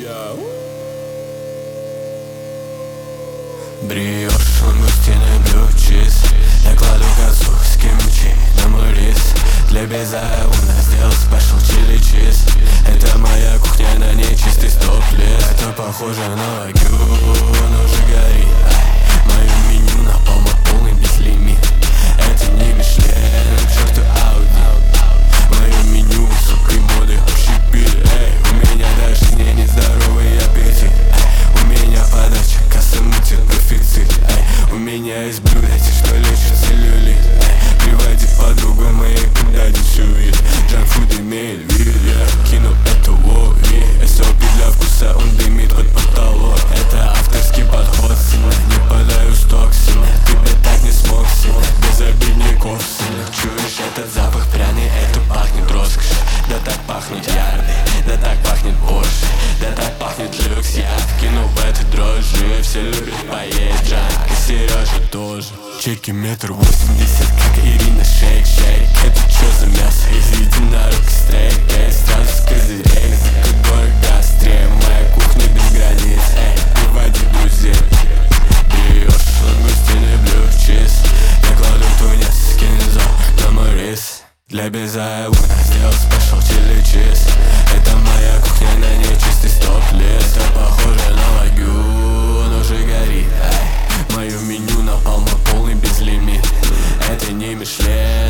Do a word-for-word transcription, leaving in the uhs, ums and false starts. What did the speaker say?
Бриошь, лангустины, блю чиз. Я кладу кацу с кимчи на мой рис. Для безумно сделал спешл чили чиз. Это моя кухня на нечистый стоп-лист. Это похоже на вагю, оно уже горит. Мое меню на полно полный безлимит. Это не Мишлен, к черту Ауди. Мое меню высокой моды общепит. Эй, у меня даже не нездоровый аппетит. У меня подача, касса мутит профицит. У меня есть блюда, те, что лечат целлюлит. Приводи подругу моей, когда дичу вид. Джанкфуд имеет вид, я кину это лови. эс о пи для вкуса, он дымит под потолок. Это авторский подход, сына, не подаю сток, сына. Ты бы так не смог, сына, без обидников, сына. Чуешь этот запах пряный, это пахнет роскошь. Да так пахнет ярды, да так пахнет Порше. Да так пахнет люкс, я вкину в этой дрожжи. Все любят поесть джанк, и Сережа тоже. Чеки метр восемьдесят, как Ирина, шейк, шейк. Это чё за мясо? Изведи на руки стрейк, эй, сразу с козырей. Язык дорого острее, моя кухня без границ. Эй, приводи друзей. Бриошь, лангустины, блю чиз. Я кладу тунец с кинзо на мой рис. Для безумно сделал спешл чили чиз. Это моя кухня на нечистый стоп-лист. Это похоже на вагю, он уже горит. Эй, мое меню на полный безлимит. Это не Мишлен.